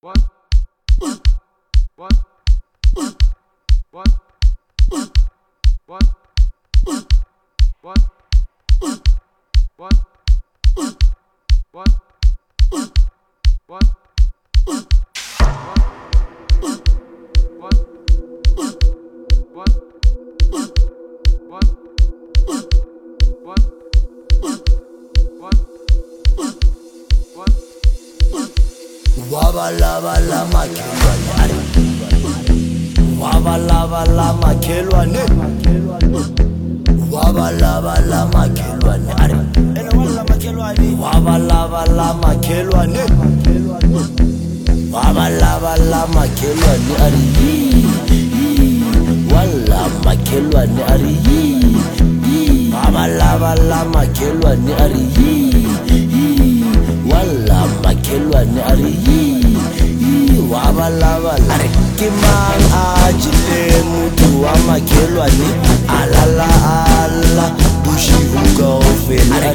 Wabalabala makhelwane, wabalabala makhelwane, wabalabala makhelwane, wabalabala makhelwane, wabalabala makhelwane, wala makhelwane, wabalabala makhelwane, wala makhelwane, wabalabala ke mang ajile motho wa makhelwane alala ala bushihu kaofela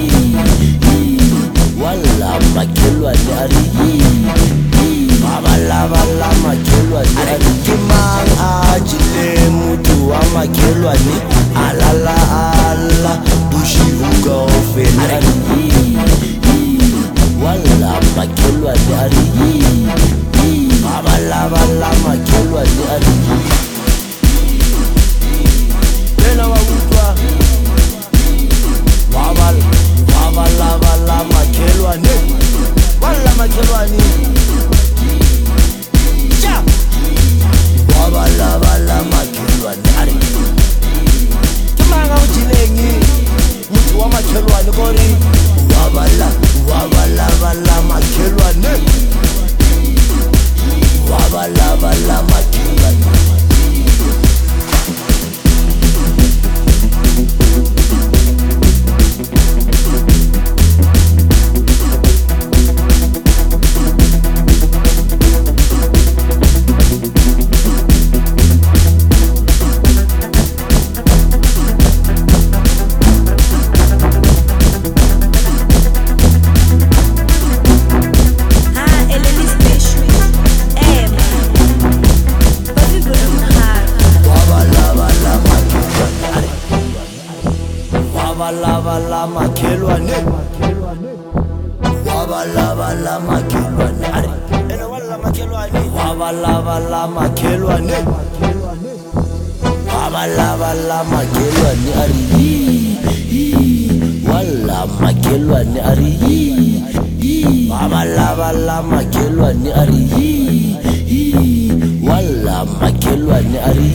wala makhelwane wabalabala makhelwane ke mang ajile motho wa makhelwane alala ala bushihu kaofela wala makhelwane wabalabala makhelwane yena wakutwa wabalabala makhelwane wala makhelwane cha wabalabala makhelwane kimanga ujilengi muthi wa makhelwane kori wabalabala makhelwane wabalabala makhelwane wabalabala makhelwane wabalabala makhelwane wabalabala makhelwane wabalabala makhelwane wala makhelwane wabalabala makhelwane wala makhelwane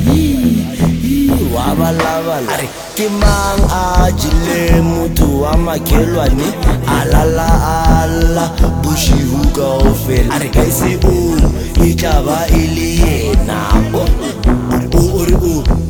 wabalabala ke mang ajile motho wa makhelwane alala ala bushihu kaofela gaise o e tla ba e le yena o